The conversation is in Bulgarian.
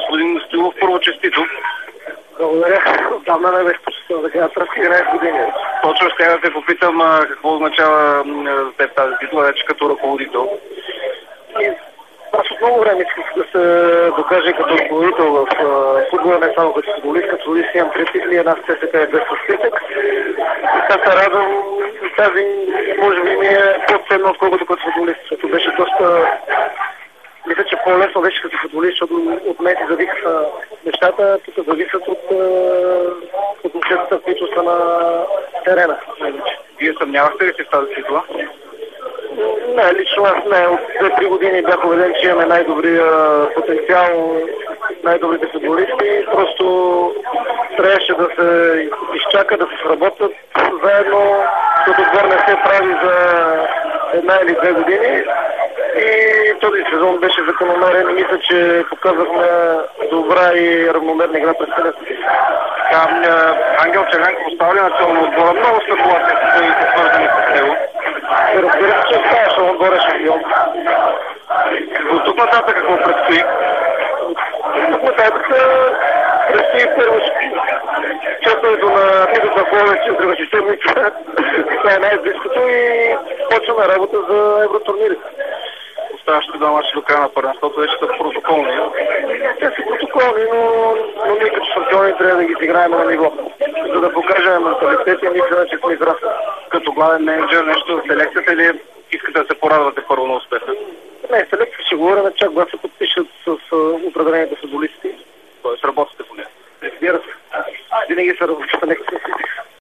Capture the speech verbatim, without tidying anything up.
Господин Стоилов, първо честито. Благодаря. Отдавна не беше почувствал така през единайсет години. Точно ще да те попитам а, какво означава за теб тази титла, вече като ръководител. Аз от много време исках да се докажа като ръководител в футбола, не само като футболист. Като футболист имам три титли, една в ЦСКА е без списък. Сега се радвам и тази, може би, ми е по-ценно, отколкото като футболист, защото беше доста... Мисля, че по-лесно беше като футболист, защото от мен си зависят нещата, тук зависят от отношенията, които са на терена. Вие съмнявахте ли си в тази титла? Не, лично аз не. От две-три години бях убеден, че имаме най-добрия потенциал, най-добрите футболисти. Просто трябваше да се изчака, да се сработят заедно, защото отбор не се прави за една или две години. И този сезон беше закономерен и мисля, че показахме добра и равномерна игра през целия сезон. Ангел Червенков остава ли начало на отбора? Много спекулации са свързани с него. Разбира се, че това, защото отбор е шампион. От тук нататък какво предстои? От тук нататък предстои първо честването на титут на Пловдив от другата седмица. Това е най-близкото и почваме работа за евротурнирите. Оставащите два мача до края на първенството вече са протоколни. Те са протоколни, но, но ние като шампиони трябва да ги изиграем на ниво. За да покажем менталитет и мисля, че сме израсли. Като главен менеджер нещо за селекцията или искате да се порадвате първо на успеха? Не, селекция ще говорим, чак когато се подпишат с определените футболисти. Тоест работите по нея? Разбира се. Винаги се работи по селекция.